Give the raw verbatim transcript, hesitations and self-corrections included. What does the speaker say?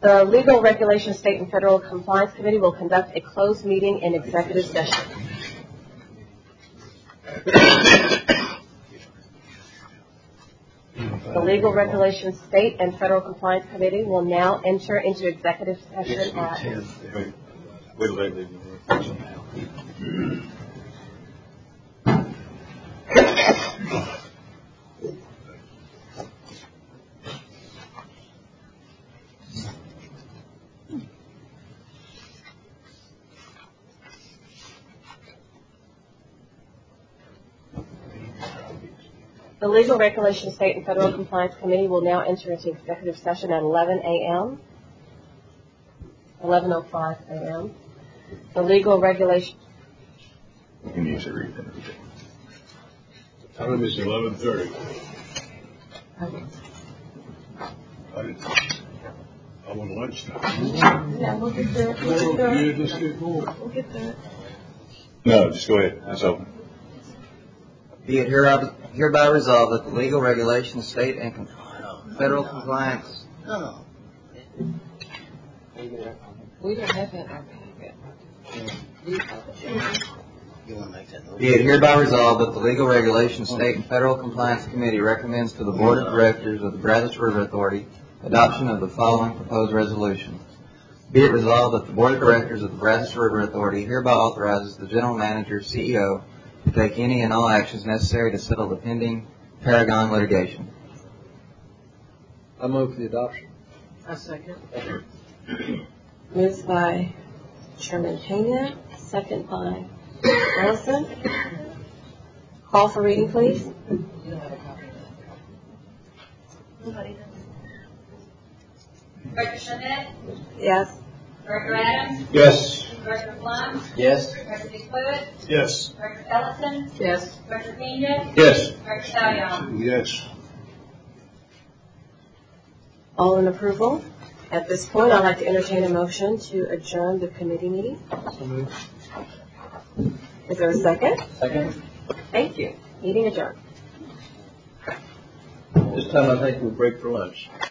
The Legal Regulation State and Federal Compliance Committee will conduct a closed meeting in executive session. The Legal Regulation State and Federal Compliance Committee will now enter into executive session at... Wait, wait, wait, wait. The Legal Regulation State and Federal Compliance Committee will now enter into executive session at eleven a m eleven oh five a m The Legal Regulation... You can usually read them every day. Time is eleven thirty. Okay. I'm on lunchtime. Yeah, we'll get there. We'll get there. Yeah, just get going. We'll get there. No, just go ahead. It's open. Be it hereby, hereby resolved that the legal regulation, state and com- federal compliance. We don't have that in our packet. Be it hereby resolved that the legal regulation, state and federal compliance committee recommends to the board of directors of the Brazos River Authority adoption of the following proposed resolution. Be it resolved that the board of directors of the Brazos River Authority hereby authorizes the general manager, C E O, to take any and all actions necessary to settle the pending Paragon litigation. I move for the adoption. A second. Moved by Chairman Pena, second by Ellison. Call for reading, please. Director Schmidt? Yes. Director Adams? Yes. Director Plum? Yes. Director DePruitt? Yes. Director Ellison? Yes. Director Pena? Yes. Director Stallion? Yes. All in approval? At this point, I'd like to entertain a motion to adjourn the committee meeting. So moved. Is there a second? Second. Thank you. Meeting adjourned. This time I think we'll break for lunch.